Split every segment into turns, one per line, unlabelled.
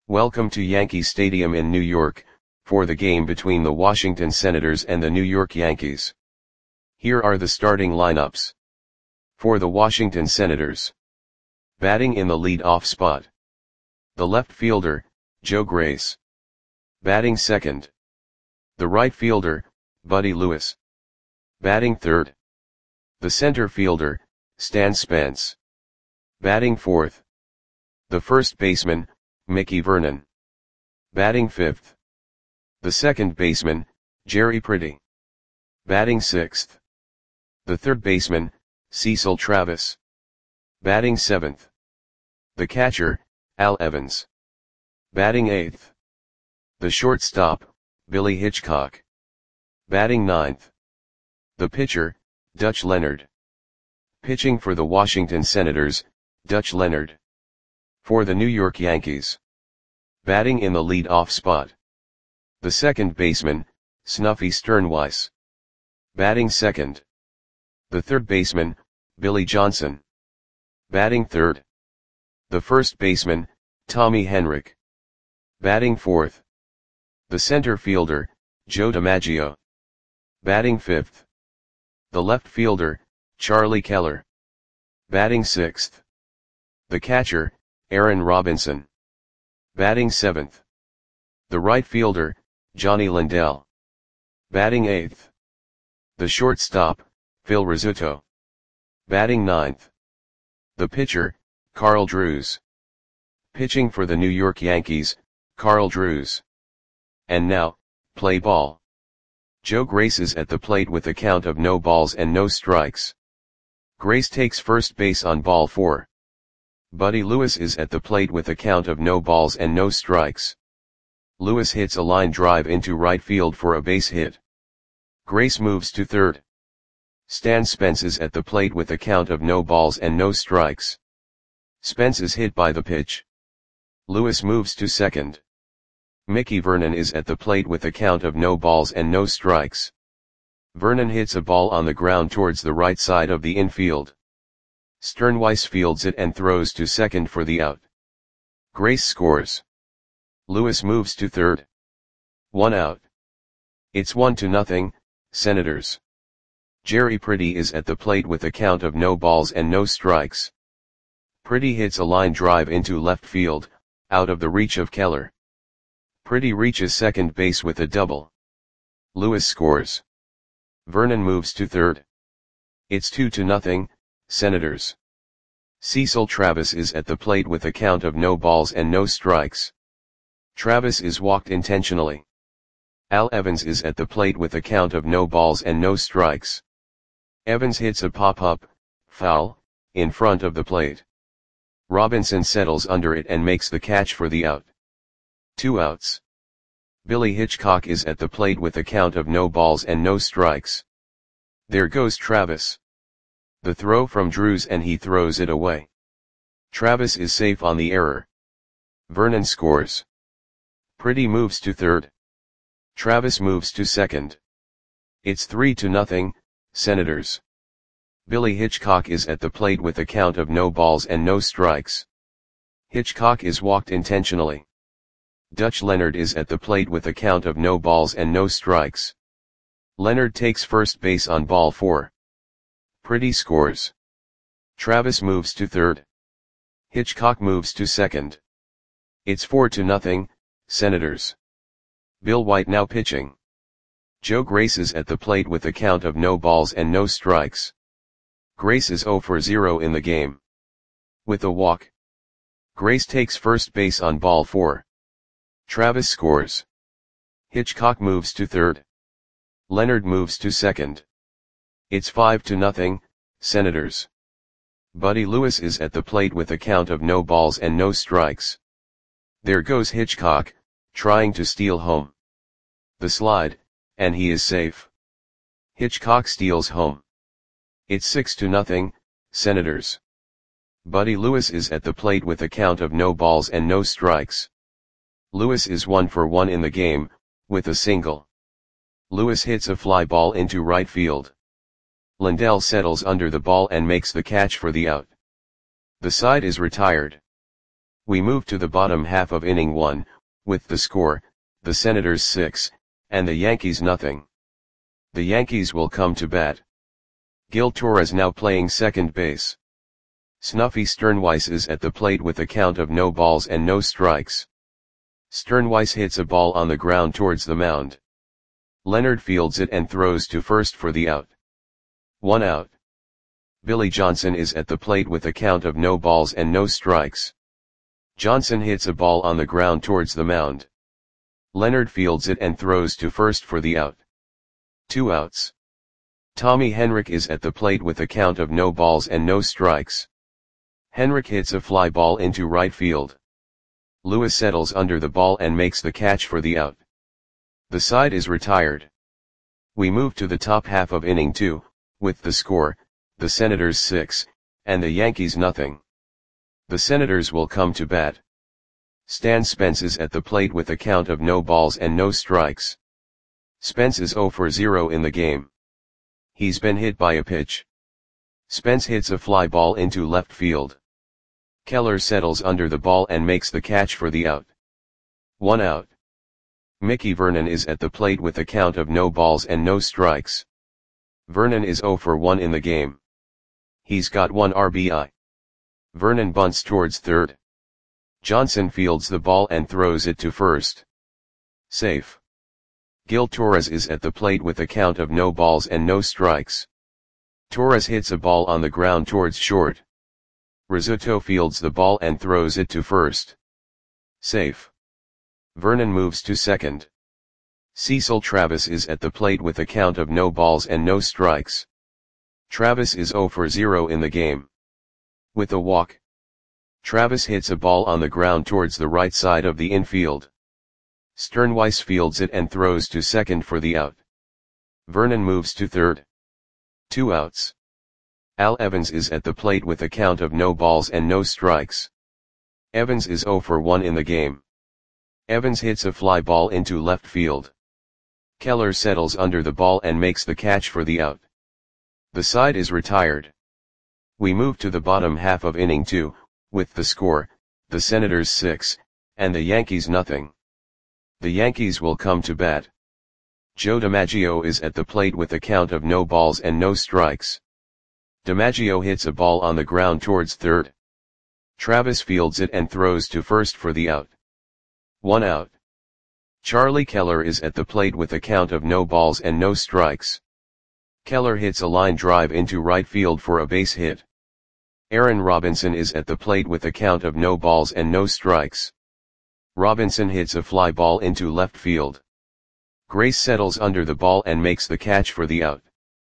Welcome to Yankee Stadium in New York, for the game between the Washington Senators and the New York Yankees. Here are the starting lineups. For the Washington Senators. Batting in the lead-off spot. The left fielder, Joe Grace. Batting second. The right fielder, Buddy Lewis. Batting third. The center fielder, Stan Spence. Batting fourth. The first baseman, Mickey Vernon. Batting fifth. The second baseman, Jerry Pretty. Batting sixth. The third baseman, Cecil Travis. Batting seventh. The catcher, Al Evans. Batting eighth. The shortstop, Billy Hitchcock. Batting ninth. The pitcher, Dutch Leonard. Pitching for the Washington Senators, Dutch Leonard. For the New York Yankees. Batting in the lead-off spot. The second baseman, Snuffy Sternweiss. Batting second. The third baseman, Billy Johnson. Batting third. The first baseman, Tommy Henrich. Batting fourth. The center fielder, Joe DiMaggio. Batting fifth. The left fielder, Charlie Keller. Batting sixth. The catcher, Aaron Robinson. Batting seventh. The right fielder, Johnny Lindell. Batting eighth. The shortstop, Phil Rizzuto. Batting ninth. The pitcher, Carl Drews. Pitching for the New York Yankees, Carl Drews. And now, play ball. Joe Grace is at the plate with a count of no balls and no strikes. Grace takes first base on ball 4. Buddy Lewis is at the plate with a count of no balls and no strikes. Lewis hits a line drive into right field for a base hit. Grace moves to third. Stan Spence is at the plate with a count of no balls and no strikes. Spence is hit by the pitch. Lewis moves to second. Mickey Vernon is at the plate with a count of no balls and no strikes. Vernon hits a ball on the ground towards the right side of the infield. Sternweiss fields it and throws to second for the out. Grace scores. Lewis moves to third. 1 out. It's 1-0, Senators. Jerry Pretty is at the plate with a count of no balls and no strikes. Pretty hits a line drive into left field, out of the reach of Keller. Pretty reaches second base with a double. Lewis scores. Vernon moves to third. It's 2-0, Senators. Cecil Travis is at the plate with a count of no balls and no strikes. Travis is walked intentionally. Al Evans is at the plate with a count of no balls and no strikes. Evans hits a pop-up, foul, in front of the plate. Robinson settles under it and makes the catch for the out. 2 outs. Billy Hitchcock is at the plate with a count of no balls and no strikes. There goes Travis. The throw from Drews and he throws it away. Travis is safe on the error. Vernon scores. Pretty moves to third. Travis moves to second. It's 3-0, Senators. Billy Hitchcock is at the plate with a count of no balls and no strikes. Hitchcock is walked intentionally. Dutch Leonard is at the plate with a count of no balls and no strikes. Leonard takes first base on ball 4. Pretty scores. Travis moves to third. Hitchcock moves to second. It's 4-0, Senators. Bill White now pitching. Joe Grace is at the plate with a count of no balls and no strikes. Grace is 0 for 0 in the game. With a walk. Grace takes first base on ball 4. Travis scores. Hitchcock moves to third. Leonard moves to second. It's 5-0, Senators. Buddy Lewis is at the plate with a count of no balls and no strikes. There goes Hitchcock, trying to steal home. The slide, and he is safe. Hitchcock steals home. It's 6-0, Senators. Buddy Lewis is at the plate with a count of no balls and no strikes. Lewis is 1 for 1 in the game, with a single. Lewis hits a fly ball into right field. Lindell settles under the ball and makes the catch for the out. The side is retired. We move to the bottom half of inning 1, with the score, the Senators 6, and the Yankees nothing. The Yankees will come to bat. Gil Torres now playing second base. Snuffy Sternweiss is at the plate with a count of no balls and no strikes. Sternweiss hits a ball on the ground towards the mound. Leonard fields it and throws to first for the out. 1 out. Billy Johnson is at the plate with a count of no balls and no strikes. Johnson hits a ball on the ground towards the mound. Leonard fields it and throws to first for the out. 2 outs. Tommy Henrich is at the plate with a count of no balls and no strikes. Henrich hits a fly ball into right field. Lewis settles under the ball and makes the catch for the out. The side is retired. We move to the top half of inning 2, with the score, the Senators 6, and the Yankees nothing. The Senators will come to bat. Stan Spence is at the plate with a count of no balls and no strikes. Spence is 0 for 0 in the game. He's been hit by a pitch. Spence hits a fly ball into left field. Keller settles under the ball and makes the catch for the out. 1 out. Mickey Vernon is at the plate with a count of no balls and no strikes. Vernon is 0 for 1 in the game. He's got 1 RBI. Vernon bunts towards third. Johnson fields the ball and throws it to first. Safe. Gil Torres is at the plate with a count of no balls and no strikes. Torres hits a ball on the ground towards short. Rizzuto fields the ball and throws it to first. Safe. Vernon moves to second. Cecil Travis is at the plate with a count of no balls and no strikes. Travis is 0 for 0 in the game. With a walk. Travis hits a ball on the ground towards the right side of the infield. Sternweiss fields it and throws to second for the out. Vernon moves to third. 2 outs. Al Evans is at the plate with a count of no balls and no strikes. Evans is 0 for 1 in the game. Evans hits a fly ball into left field. Keller settles under the ball and makes the catch for the out. The side is retired. We move to the bottom half of inning 2, with the score, the Senators 6, and the Yankees nothing. The Yankees will come to bat. Joe DiMaggio is at the plate with a count of no balls and no strikes. DiMaggio hits a ball on the ground towards third. Travis fields it and throws to first for the out. 1 out. Charlie Keller is at the plate with a count of no balls and no strikes. Keller hits a line drive into right field for a base hit. Aaron Robinson is at the plate with a count of no balls and no strikes. Robinson hits a fly ball into left field. Grace settles under the ball and makes the catch for the out.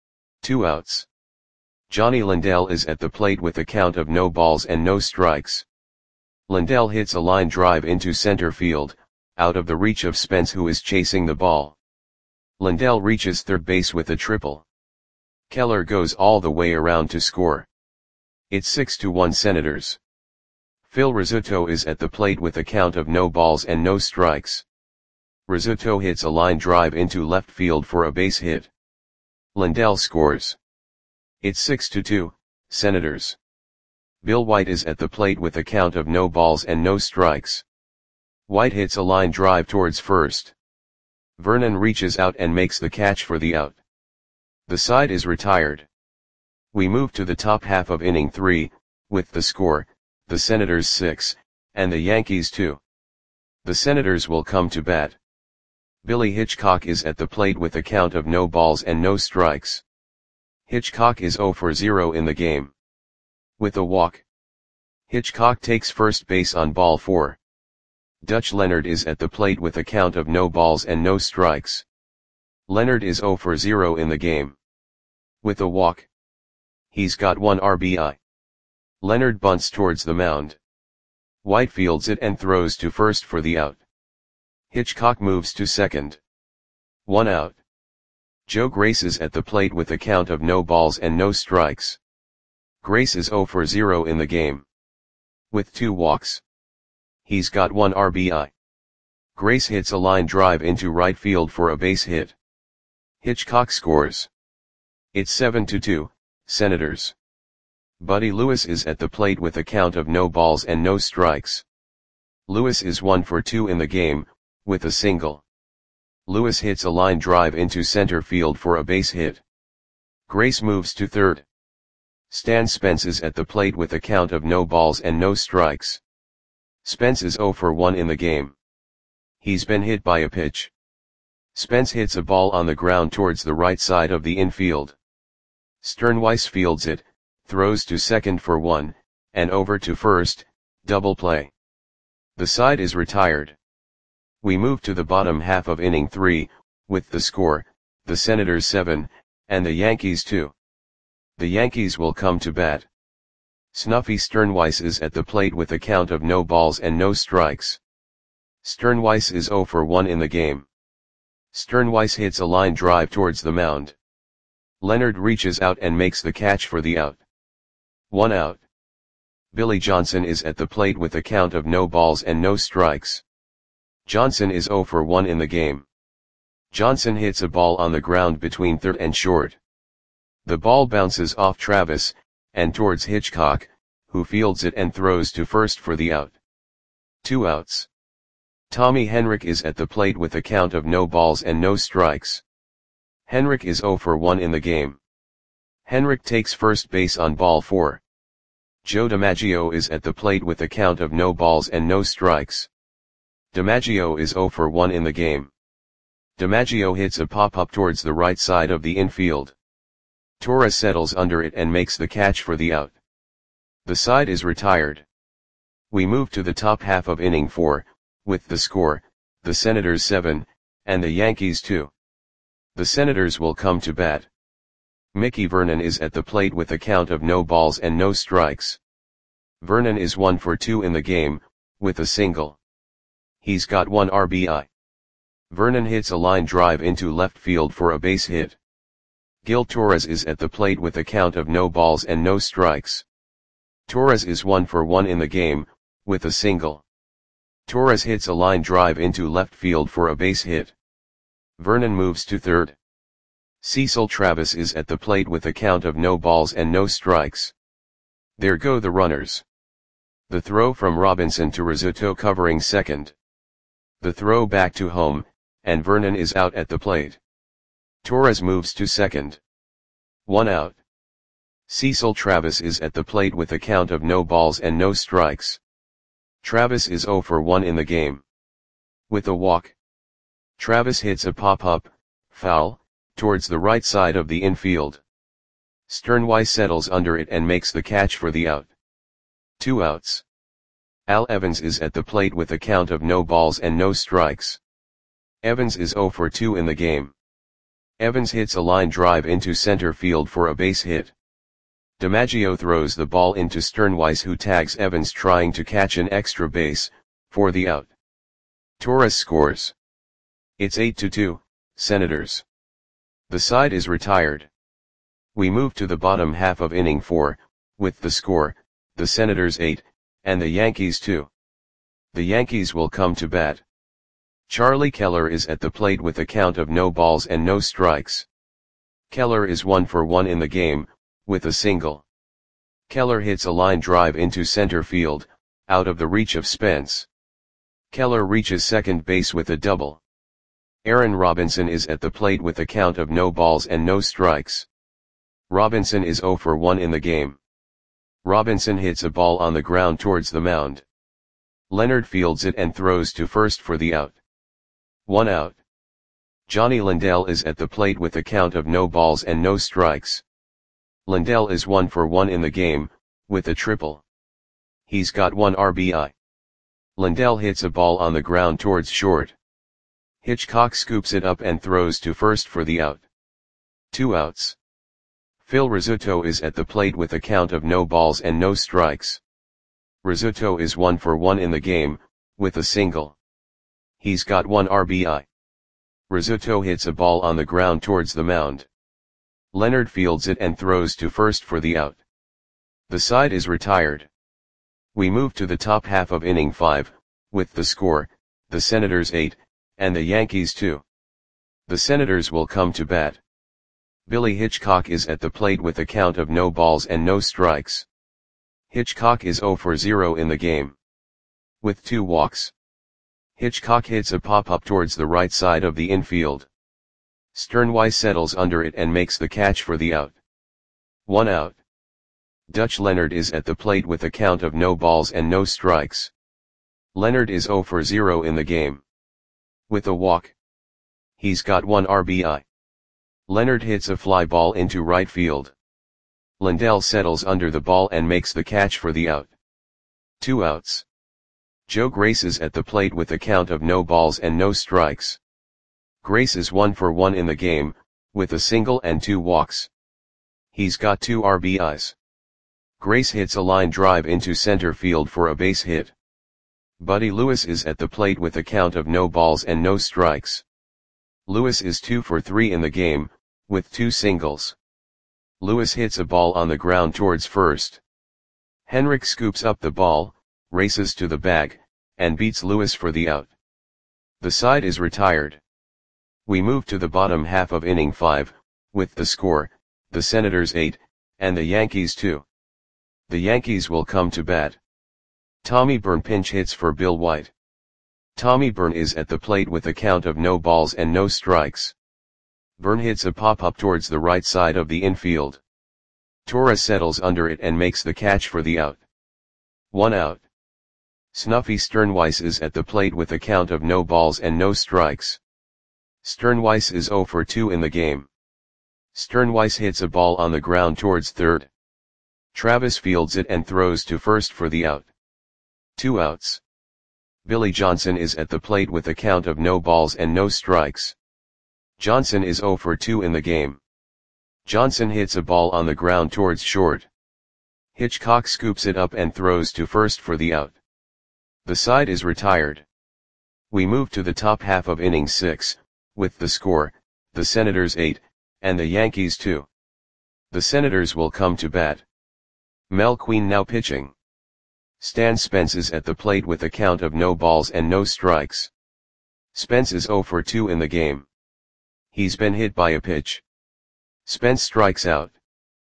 2 outs. Johnny Lindell is at the plate with a count of no balls and no strikes. Lindell hits a line drive into center field, out of the reach of Spence who is chasing the ball. Lindell reaches third base with a triple. Keller goes all the way around to score. It's 6-1 Senators. Phil Rizzuto is at the plate with a count of no balls and no strikes. Rizzuto hits a line drive into left field for a base hit. Lindell scores. It's 6-2, Senators. Bill White is at the plate with a count of no balls and no strikes. White hits a line drive towards first. Vernon reaches out and makes the catch for the out. The side is retired. We move to the top half of inning 3, with the score, the Senators 6, and the Yankees 2. The Senators will come to bat. Billy Hitchcock is at the plate with a count of no balls and no strikes. Hitchcock is 0 for 0 in the game. With a walk. Hitchcock takes first base on ball 4. Dutch Leonard is at the plate with a count of no balls and no strikes. Leonard is 0 for 0 in the game. With a walk. He's got 1 RBI. Leonard bunts towards the mound. White fields it and throws to first for the out. Hitchcock moves to second. 1 out. Joe Grace is at the plate with a count of no balls and no strikes. Grace is 0 for 0 in the game. With 2 walks. He's got 1 RBI. Grace hits a line drive into right field for a base hit. Hitchcock scores. It's 7-2, Senators. Buddy Lewis is at the plate with a count of no balls and no strikes. Lewis is 1 for 2 in the game, with a single. Lewis hits a line drive into center field for a base hit. Grace moves to third. Stan Spence is at the plate with a count of no balls and no strikes. Spence is 0 for 1 in the game. He's been hit by a pitch. Spence hits a ball on the ground towards the right side of the infield. Sternweiss fields it, throws to second for 1, and over to first, double play. The side is retired. We move to the bottom half of inning 3, with the score, the Senators 7, and the Yankees 2. The Yankees will come to bat. Snuffy Sternweiss is at the plate with a count of no balls and no strikes. Sternweiss is 0 for 1 in the game. Sternweiss hits a line drive towards the mound. Leonard reaches out and makes the catch for the out. 1 out. Billy Johnson is at the plate with a count of no balls and no strikes. Johnson is 0 for 1 in the game. Johnson hits a ball on the ground between third and short. The ball bounces off Travis, and towards Hitchcock, who fields it and throws to first for the out. 2 outs. Tommy Henrich is at the plate with a count of no balls and no strikes. Henrich is 0 for 1 in the game. Henrich takes first base on ball 4. Joe DiMaggio is at the plate with a count of no balls and no strikes. DiMaggio is 0 for 1 in the game. DiMaggio hits a pop-up towards the right side of the infield. Torres settles under it and makes the catch for the out. The side is retired. We move to the top half of inning 4, with the score, the Senators 7, and the Yankees 2. The Senators will come to bat. Mickey Vernon is at the plate with a count of no balls and no strikes. Vernon is 1 for 2 in the game, with a single. He's got 1 RBI. Vernon hits a line drive into left field for a base hit. Gil Torres is at the plate with a count of no balls and no strikes. Torres is 1 for 1 in the game, with a single. Torres hits a line drive into left field for a base hit. Vernon moves to third. Cecil Travis is at the plate with a count of no balls and no strikes. There go the runners. The throw from Robinson to Rizzuto covering second. The throw back to home, and Vernon is out at the plate. Torres moves to second. 1 out. Cecil Travis is at the plate with a count of no balls and no strikes. Travis is 0 for 1 in the game. With a walk. Travis hits a pop-up, foul, towards the right side of the infield. Sternweiss settles under it and makes the catch for the out. 2 outs. Al Evans is at the plate with a count of no balls and no strikes. Evans is 0 for 2 in the game. Evans hits a line drive into center field for a base hit. DiMaggio throws the ball into Sternweiss, who tags Evans trying to catch an extra base, for the out. Torres scores. It's 8-2, Senators. The side is retired. We move to the bottom half of inning 4, with the score, the Senators 8, and the Yankees 2. The Yankees will come to bat. Charlie Keller is at the plate with a count of no balls and no strikes. Keller is 1 for 1 in the game, with a single. Keller hits a line drive into center field, out of the reach of Spence. Keller reaches second base with a double. Aaron Robinson is at the plate with a count of no balls and no strikes. Robinson is 0 for 1 in the game. Robinson hits a ball on the ground towards the mound. Leonard fields it and throws to first for the out. 1 out. Johnny Lindell is at the plate with a count of no balls and no strikes. Lindell is 1 for 1 in the game, with a triple. He's got 1 RBI. Lindell hits a ball on the ground towards short. Hitchcock scoops it up and throws to first for the out. 2 outs. Phil Rizzuto is at the plate with a count of no balls and no strikes. Rizzuto is 1 for 1 in the game, with a single. He's got 1 RBI. Rizzuto hits a ball on the ground towards the mound. Leonard fields it and throws to first for the out. The side is retired. We move to the top half of inning 5, with the score, the Senators 8, and the Yankees 2. The Senators will come to bat. Billy Hitchcock is at the plate with a count of no balls and no strikes. Hitchcock is 0 for 0 in the game. with 2 walks. Hitchcock hits a pop-up towards the right side of the infield. Sternweiss settles under it and makes the catch for the out. 1 out. Dutch Leonard is at the plate with a count of no balls and no strikes. Leonard is 0 for 0 in the game. With a walk. He's got 1 RBI. Leonard hits a fly ball into right field. Lindell settles under the ball and makes the catch for the out. 2 outs. Joe Grace is at the plate with a count of no balls and no strikes. Grace is 1 for 1 in the game, with a single and 2 walks. He's got 2 RBIs. Grace hits a line drive into center field for a base hit. Buddy Lewis is at the plate with a count of no balls and no strikes. Lewis is 2 for 3 in the game, with 2 singles. Lewis hits a ball on the ground towards first. Henrik scoops up the ball, races to the bag, and beats Lewis for the out. The side is retired. We move to the bottom half of inning 5, with the score, the Senators 8, and the Yankees 2. The Yankees will come to bat. Tommy Byrne pinch hits for Bill White. Tommy Byrne is at the plate with a count of no balls and no strikes. Byrne hits a pop-up towards the right side of the infield. Torres settles under it and makes the catch for the out. 1 out. Snuffy Sternweiss is at the plate with a count of no balls and no strikes. Sternweiss is 0 for 2 in the game. Sternweiss hits a ball on the ground towards third. Travis fields it and throws to first for the out. 2 outs. Billy Johnson is at the plate with a count of no balls and no strikes. Johnson is 0 for 2 in the game. Johnson hits a ball on the ground towards short. Hitchcock scoops it up and throws to first for the out. The side is retired. We move to the top half of inning 6, with the score, the Senators 8, and the Yankees 2. The Senators will come to bat. Mel Queen now pitching. Stan Spence is at the plate with a count of no balls and no strikes. Spence is 0 for 2 in the game. He's been hit by a pitch. Spence strikes out.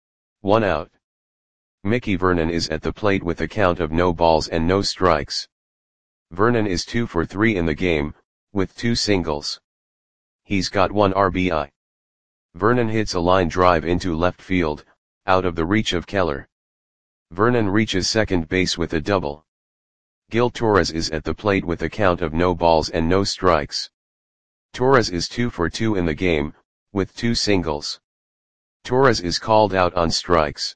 1 out. Mickey Vernon is at the plate with a count of no balls and no strikes. Vernon is 2 for 3 in the game, with 2 singles. He's got 1 RBI. Vernon hits a line drive into left field, out of the reach of Keller. Vernon reaches second base with a double. Gil Torres is at the plate with a count of no balls and no strikes. Torres is 2 for 2 in the game, with 2 singles. Torres is called out on strikes.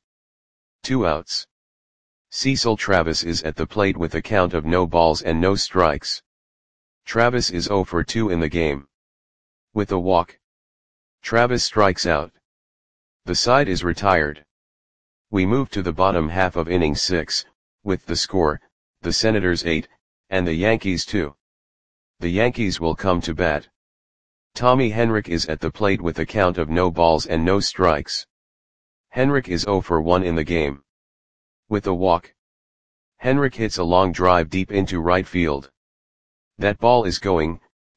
2 outs. Cecil Travis is at the plate with a count of no balls and no strikes. Travis is 0 for 2 in the game. With a walk. Travis strikes out. The side is retired. We move to the bottom half of inning 6, with the score, the Senators 8, and the Yankees 2. The Yankees will come to bat. Tommy Henrik is at the plate with a count of no balls and no strikes. Henrik is 0 for 1 in the game. With a walk. Henrik hits a long drive deep into right field. That ball is going,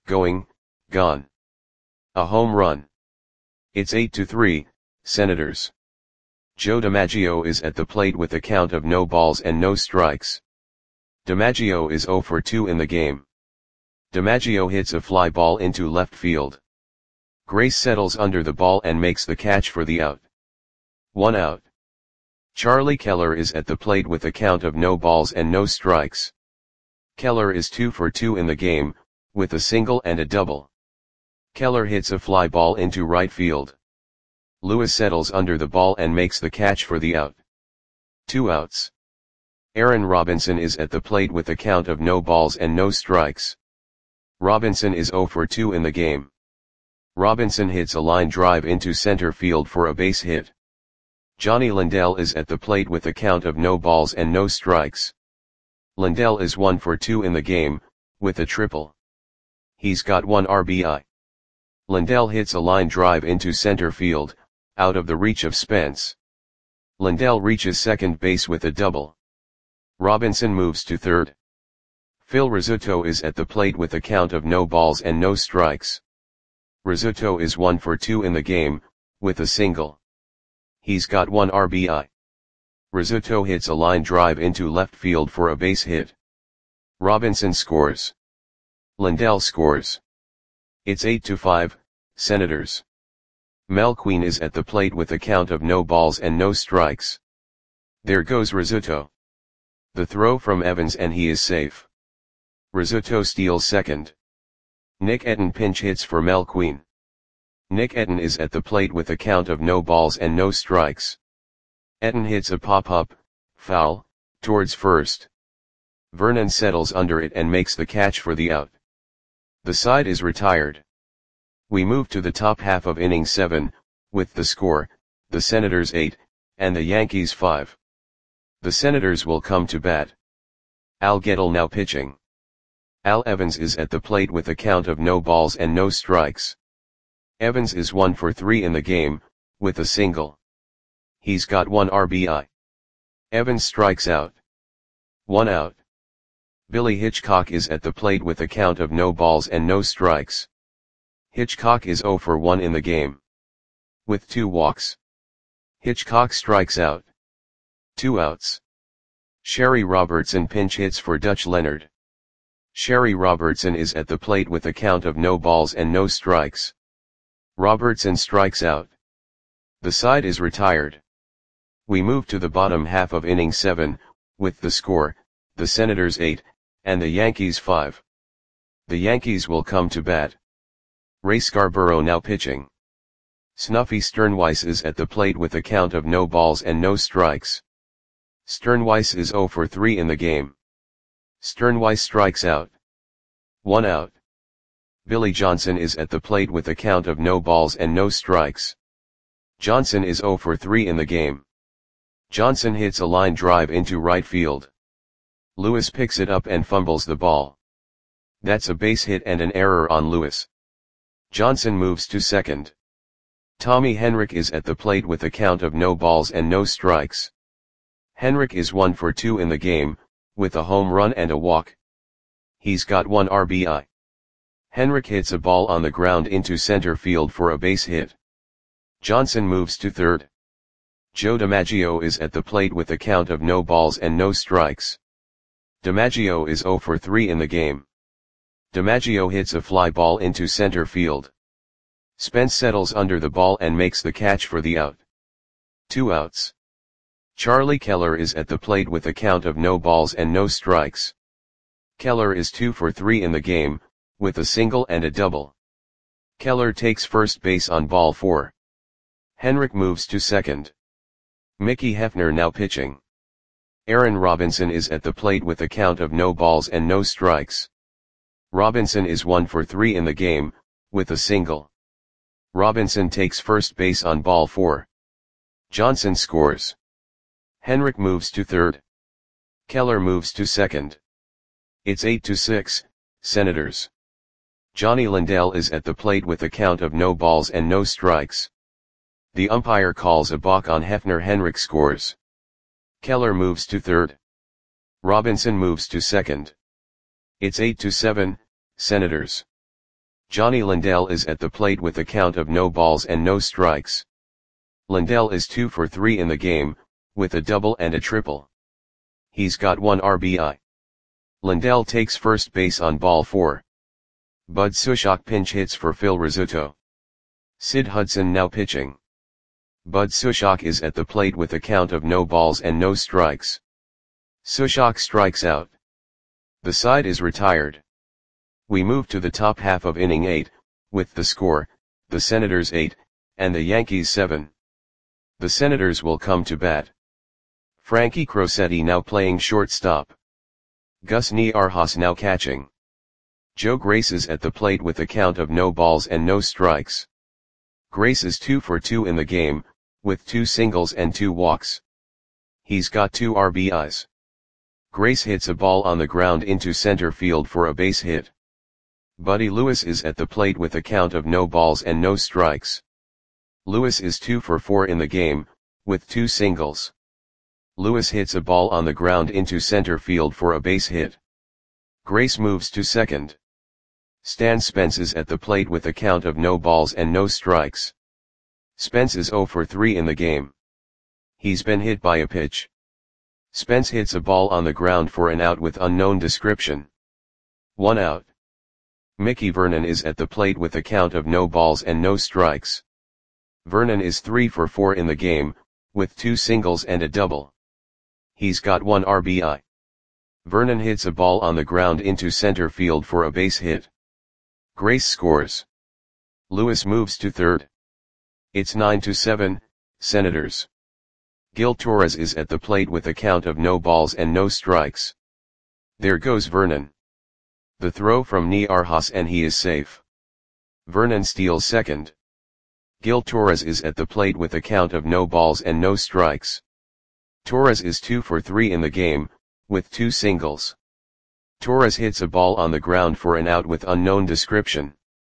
gone. A home run. It's 8-3, Senators. Joe DiMaggio is at the plate with a count of no balls and no strikes. DiMaggio is 0 for 2 in the game. DiMaggio hits a fly ball into left field. Grace settles under the ball and makes the catch for the out. 1 out. Charlie Keller is at the plate with a count of no balls and no strikes. Keller is 2 for 2 in the game, with a single and a double. Keller hits a fly ball into right field. Lewis settles under the ball and makes the catch for the out. 2 outs. Aaron Robinson is at the plate with a count of no balls and no strikes. Robinson is 0 for 2 in the game. Robinson hits a line drive into center field for a base hit. Johnny Lindell is at the plate with a count of no balls and no strikes. Lindell is 1 for 2 in the game, with a triple. He's got 1 RBI. Lindell hits a line drive into center field, out of the reach of Spence. Lindell reaches second base with a double. Robinson moves to third. Phil Rizzuto is at the plate with a count of no balls and no strikes. Rizzuto is 1 for 2 in the game, with a single. He's got 1 RBI. Rizzuto hits a line drive into left field for a base hit. Robinson scores. Lindell scores. It's 8-5, Senators. Mel Queen is at the plate with a count of no balls and no strikes. There goes Rizzuto. The throw from Evans and he is safe. Rizzuto steals second. Nick Etten pinch hits for Mel Queen. Nick Etten is at the plate with a count of no balls and no strikes. Etten hits a pop-up, foul, towards first. Vernon settles under it and makes the catch for the out. The side is retired. We move to the top half of inning 7, with the score, the Senators 8, and the Yankees 5. The Senators will come to bat. Al Gettle now pitching. Al Evans is at the plate with a count of no balls and no strikes. Evans is 1 for 3 in the game, with a single. He's got 1 RBI. Evans strikes out. 1 out. Billy Hitchcock is at the plate with a count of no balls and no strikes. Hitchcock is 0 for 1 in the game. With 2 walks. Hitchcock strikes out. 2 outs. Sherry Robertson pinch hits for Dutch Leonard. Sherry Robertson is at the plate with a count of no balls and no strikes. Robertson strikes out. The side is retired. We move to the bottom half of inning 7, with the score, the Senators 8, and the Yankees 5. The Yankees will come to bat. Ray Scarborough now pitching. Snuffy Sternweiss is at the plate with a count of no balls and no strikes. Sternweiss is 0 for 3 in the game. Sternweiss strikes out. 1 out. Billy Johnson is at the plate with a count of no balls and no strikes. Johnson is 0 for 3 in the game. Johnson hits a line drive into right field. Lewis picks it up and fumbles the ball. That's a base hit and an error on Lewis. Johnson moves to second. Tommy Henrich is at the plate with a count of no balls and no strikes. Henrich is 1 for 2 in the game, with a home run and a walk. He's got 1 RBI. Henrich hits a ball on the ground into center field for a base hit. Johnson moves to third. Joe DiMaggio is at the plate with a count of no balls and no strikes. DiMaggio is 0 for 3 in the game. DiMaggio hits a fly ball into center field. Spence settles under the ball and makes the catch for the out. 2 outs. Charlie Keller is at the plate with a count of no balls and no strikes. Keller is 2 for 3 in the game, with a single and a double. Keller takes first base on ball 4. Henrich moves to second. Mickey Hefner now pitching. Aaron Robinson is at the plate with a count of no balls and no strikes. Robinson is 1 for 3 in the game, with a single. Robinson takes first base on ball 4. Johnson scores. Henrich moves to third. Keller moves to second. It's 8-6, Senators. Johnny Lindell is at the plate with a count of no balls and no strikes. The umpire calls a balk on Hefner. Henrich scores. Keller moves to third. Robinson moves to second. It's 8-7, Senators. Johnny Lindell is at the plate with a count of no balls and no strikes. Lindell is 2 for 3 in the game, with a double and a triple. He's got 1 RBI. Lindell takes first base on ball 4. Bud Sushok pinch hits for Phil Rizzuto. Sid Hudson now pitching. Bud Sushok is at the plate with a count of no balls and no strikes. Sushok strikes out. The side is retired. We move to the top half of inning 8, with the score, the Senators 8, and the Yankees 7. The Senators will come to bat. Frankie Crosetti now playing shortstop. Gus Niarjas now catching. Joe Grace is at the plate with a count of no balls and no strikes. Grace is 2 for 2 in the game, with 2 singles and 2 walks. He's got 2 RBIs. Grace hits a ball on the ground into center field for a base hit. Buddy Lewis is at the plate with a count of no balls and no strikes. Lewis is 2 for 4 in the game, with 2 singles. Lewis hits a ball on the ground into center field for a base hit. Grace moves to second. Stan Spence is at the plate with a count of no balls and no strikes. Spence is 0 for 3 in the game. He's been hit by a pitch. Spence hits a ball on the ground for an out with unknown description. 1 out. Mickey Vernon is at the plate with a count of no balls and no strikes. Vernon is 3 for 4 in the game, with 2 singles and a double. He's got 1 RBI. Vernon hits a ball on the ground into center field for a base hit. Grace scores. Lewis moves to third. It's 9-7, Senators. Gil Torres is at the plate with a count of no balls and no strikes. There goes Vernon. The throw from Niarjas and he is safe. Vernon steals second. Gil Torres is at the plate with a count of no balls and no strikes. Torres is 2 for 3 in the game, with 2 singles. Torres hits a ball on the ground for an out with unknown description.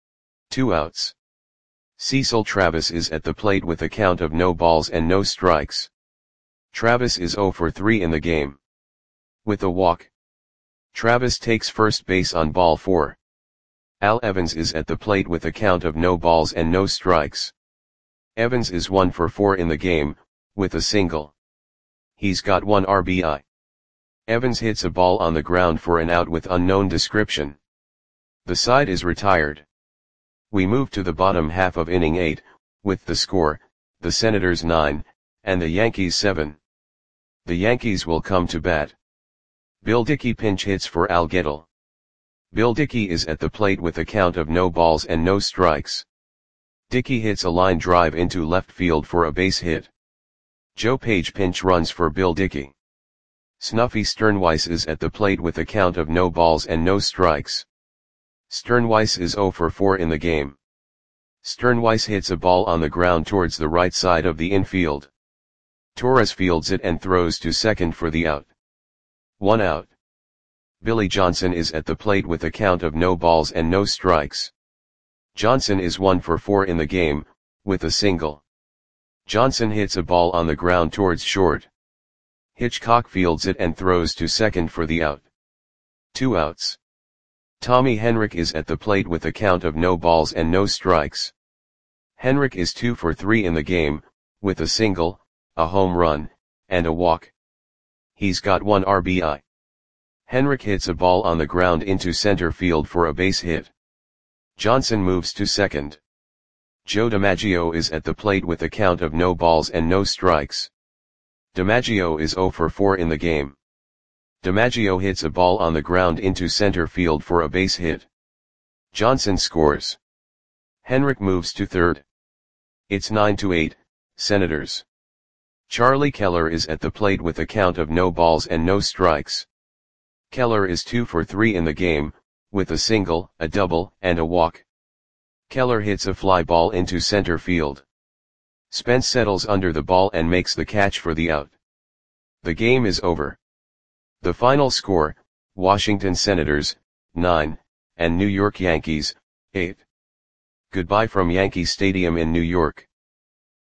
2 outs. Cecil Travis is at the plate with a count of no balls and no strikes. Travis is 0 for 3 in the game. With a walk. Travis takes first base on ball 4. Al Evans is at the plate with a count of no balls and no strikes. Evans is 1 for 4 in the game, with a single. He's got 1 RBI. Evans hits a ball on the ground for an out with unknown description. The side is retired. We move to the bottom half of inning 8, with the score, the Senators 9, and the Yankees 7. The Yankees will come to bat. Bill Dickey pinch hits for Al Gettle. Bill Dickey is at the plate with a count of no balls and no strikes. Dickey hits a line drive into left field for a base hit. Joe Page pinch runs for Bill Dickey. Snuffy Sternweiss is at the plate with a count of no balls and no strikes. Sternweiss is 0 for 4 in the game. Sternweiss hits a ball on the ground towards the right side of the infield. Torres fields it and throws to second for the out. 1 out. Billy Johnson is at the plate with a count of no balls and no strikes. Johnson is 1 for 4 in the game, with a single. Johnson hits a ball on the ground towards short. Hitchcock fields it and throws to second for the out. 2 outs. Tommy Henrich is at the plate with a count of no balls and no strikes. Henrich is 2 for 3 in the game, with a single, a home run, and a walk. He's got 1 RBI. Henrich hits a ball on the ground into center field for a base hit. Johnson moves to second. Joe DiMaggio is at the plate with a count of no balls and no strikes. DiMaggio is 0 for 4 in the game. DiMaggio hits a ball on the ground into center field for a base hit. Johnson scores. Henrich moves to third. It's 9-8, Senators. Charlie Keller is at the plate with a count of no balls and no strikes. Keller is 2 for 3 in the game, with a single, a double, and a walk. Keller hits a fly ball into center field. Spence settles under the ball and makes the catch for the out. The game is over. The final score, Washington Senators, 9, and New York Yankees, 8. Goodbye from Yankee Stadium in New York.